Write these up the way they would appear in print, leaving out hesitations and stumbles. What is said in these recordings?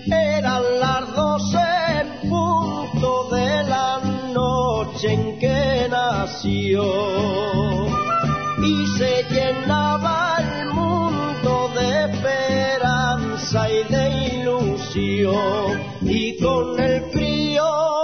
Eran las 12 en punto de la noche en que nació, y se llenaba el mundo de esperanza y de ilusión, y con el frío,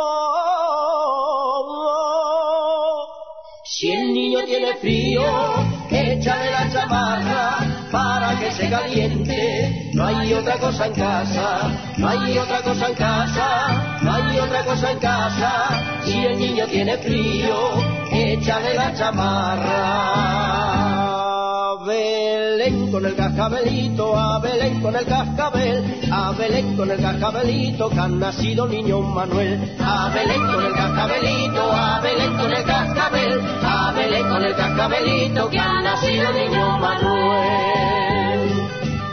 si el niño tiene frío, échale la chamarra para que se caliente. No hay otra cosa en casa, no hay otra cosa en casa, no hay otra cosa en casa. Si el niño tiene frío, échale la chamarra. A Belén con el cascabelito, a Belén con el cascabel, a Belén con el cascabelito, que ha nacido niño Manuel. A Belén con el cascabelito, a Belén con el cascabel, a Belén con el cascabelito, que ha nacido niño Manuel.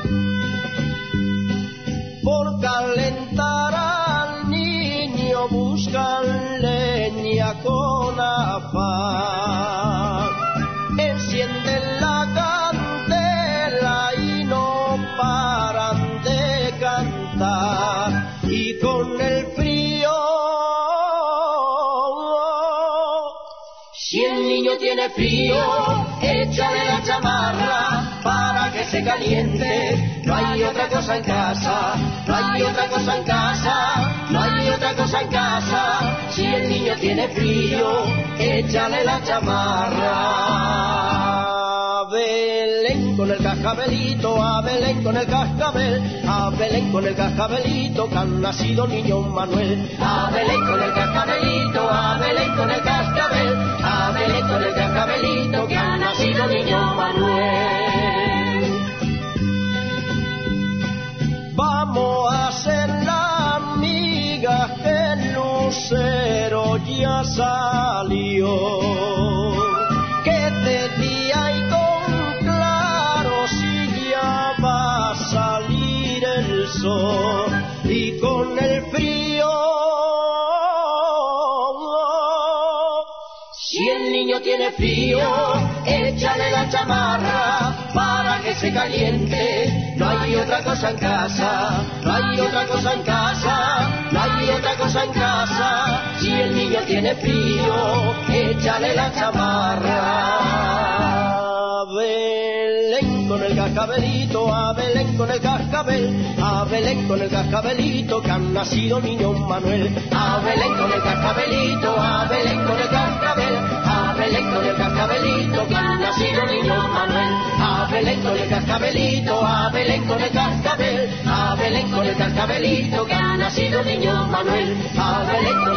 Por calentar al niño buscan leña con afán, encienden la candela y no paran de cantar, y con el frío, si el niño tiene frío, échale la chamarra para que se caliente. No hay otra cosa en casa, no hay otra cosa en casa, no hay otra cosa en casa. Si el niño tiene frío, échale la chamarra. A Belén con el cascabelito, a Belén con el cascabel, a Belén con el cascabelito, que ha nacido niño Manuel. A Belén con el cascabelito, a Belén con el cascabel, a Belén con el cascabelito, que ha nacido niño Manuel. Vamos a hacer la amiga que el lucero ya salió, que de día y con claro si ya va a salir el sol, y con el frío, si el niño tiene frío, échale la chamarra para que se caliente. No hay otra cosa en casa, no hay otra cosa en casa, no hay otra cosa en casa. Si el niño tiene frío, échale la chamarra. A Belén con el cascabelito, a Belén con el cascabel, a Belén con el cascabelito, que ha nacido niño Manuel. A Belén con el cascabelito, a Belén con el cascabel, a Belén con el cascabelito, que ha nacido niño Manuel. A Belén con el cascabelito, a Belén con el cascabel, a Belén con el cascabelito, que ha nacido niño Manuel. A Belén con